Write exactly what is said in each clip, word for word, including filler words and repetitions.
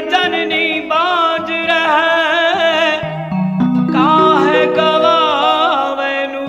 जननी बाज रहे काहे गवावेनू।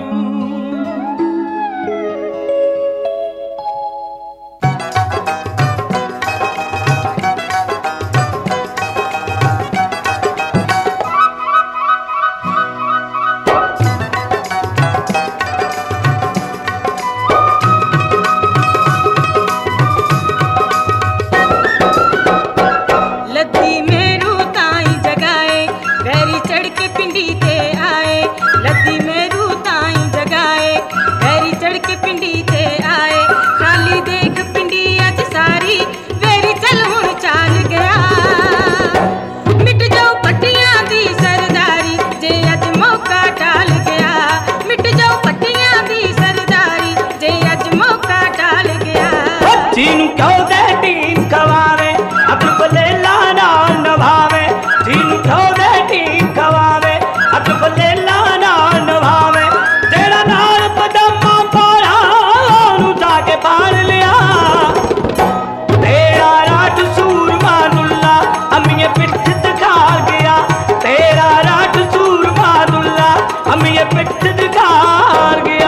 लद्दी मेरू ताई जगाए वैरी चढ़ के पिंडी ते आए। लद्दी मेरू ताई जगाए वैरी चढ़ के पिंडी ते आए। खाली देख पिंडी अज सारी वैरी चल हुण चाल गया। मिट जाओ पट्टियां दी सरदारी जे अज मौका टाल गया। मिट जाओ पट्टियां दी सरदारी जे अज मौका टाल गया। चीन क्यों दे टीम कवावे अब बलेला ना नभावे। चीन क्यों दे टीम कवावे अब बलेला ना नभावे। तेरा नाल पदमा पारा नू जाके पार लिया। तेरा राठ सूरमा दुल्ला हमें पिठ दिखा गया। तेरा राठ सूरमा दुल्ला हमें पिठ दिखा गया।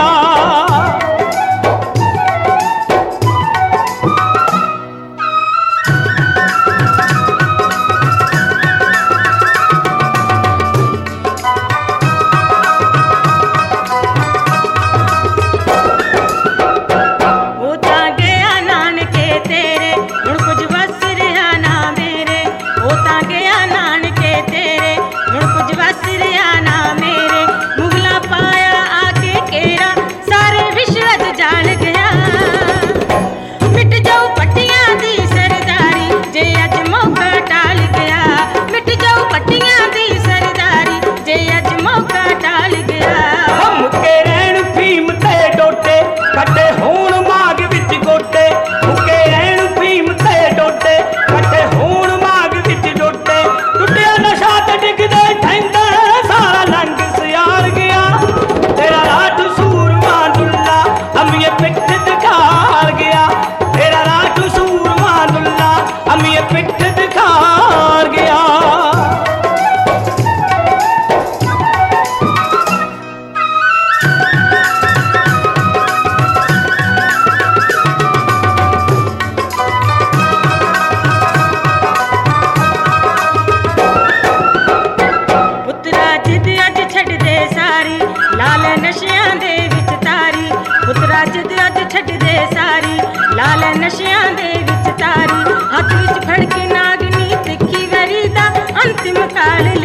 होता गया नानके तेरे हुण कुछ वस रहा ना मेरे। होता गया नानके तेरे हुण कुछ वस रहा ना मेरे। मुगला पाया आके केरा सारे विश्व अज जान गया। मिट जाओ पट्टियां दी सरदारी जे अज मौका टाल गया। मिट जाओ पट्टियां दी सरदारी जे अज मौका टाल गया। हम के रैन फीम ते डोटे कटे होण माग विच गोटे। मुके रैन फीम ते डोटे कटे होण माग विच डोटे। टुटिया नशा ते डिगदे ठैंदे सारा लंग सियार गया। तेरा राठ सूरमा दुल्ला हमें पिठ दिखार गया। तेरा राठ सूरमा दुल्ला हमें पिठ दिखार गया। पुत्रा जिद अज छड़ दे सारी लाल नशियां दे विच तारी। पुत्रा जिद अज छड़ दे सारी लाल नशियां दे विच तारी। हथ विच फड़ के नागनी तिखी वरी दा अंतिम काल